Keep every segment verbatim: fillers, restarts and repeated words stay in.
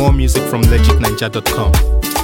More music from legit ninja dot com.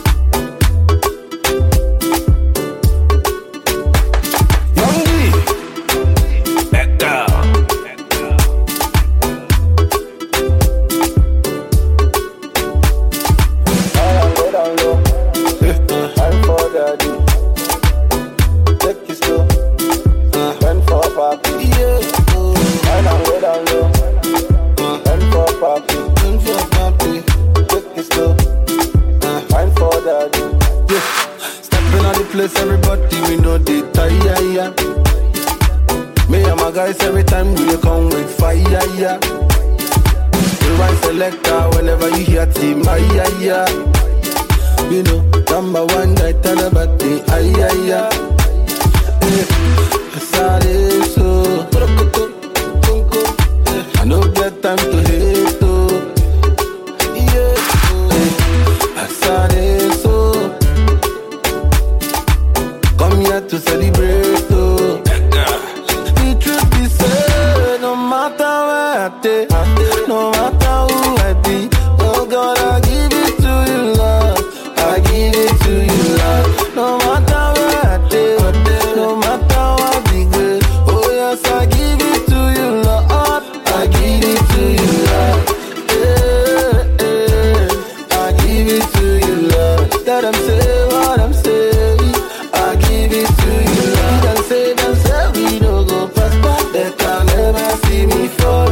Everybody we know they tire. Me and my guys every time we come with fire. You run selector whenever you hear team yeah. You know number one guy tell about the ayaya. Sorry so I no get time to hate though. Yeah, sorry so come here to celebrate, oh. The truth be said, no matter where I take, no matter who I be, oh God, I give it to you, Lord. I give it to you, Lord. No matter where I take, no matter what be good, oh yes, I give it to you, Lord. I give it to you, Lord. Yeah, yeah. I give it to you, Lord. Let them say what I'm saying. Give it to you, Lord. Them say, them say we don't go prosper. They can never see me fall.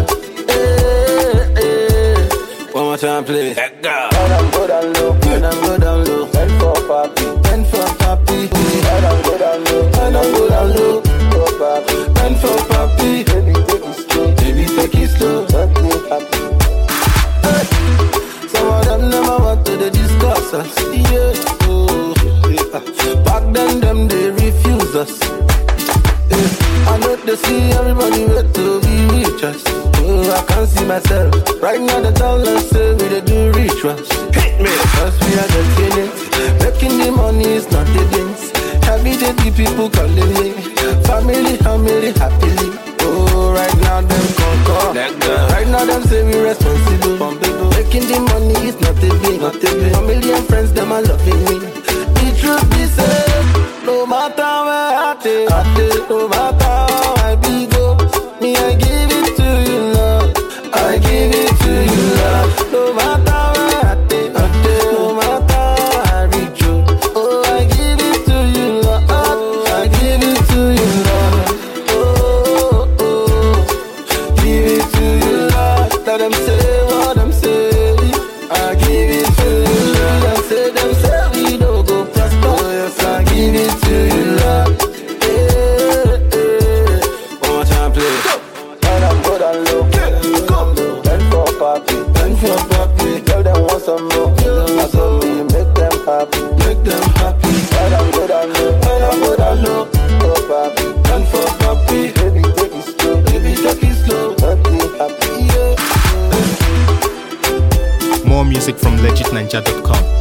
Hey, hey. One more time, please. When I'm good and low, when I'm good and low. When for papi, when for papi. When I'm good and low, when I'm good and low. For papi, when for papi. Baby, take it slow, baby, take it slow. Don't be happy. Hey. Some of them never want to discuss us. Yeah, oh. Back then, them they refuse us. Yeah. I know they see everybody wait to be rich us. Oh, I can't see myself. Right now, the dollars say we they do rituals. Hit me, cause we are the feelings. Making the money is not the things. Every day, the people calling me. Family, family, happily. Oh, right now, them conquer. Right now, them say we responsible. Making the money is not the thing. Family and friends, them are loving me. The truth be said, no matter where I take, I take, no matter how I be go, me I give it to you, Lord. I give it to you, Lord. No matter where I take, I take, no matter how I reach you, oh I give it to you, Lord. I give it to you, Lord. Oh, oh, give it to you, Lord. Let them say what them say. I give it to you, Lord. Them say, them say we don't go. Give it to you, Lord. Yeah, yeah. One more time, please. When I'm good and low, when I'm low. When for papi, when for papi. Tell them want some more, tell them want some more. Make them happy, make them happy. When I'm good and low, when I'm good and low. For papi, when for papi. Baby, take it slow, baby, take it slow. Don't be happy, yeah. More music from legit ninja dot com.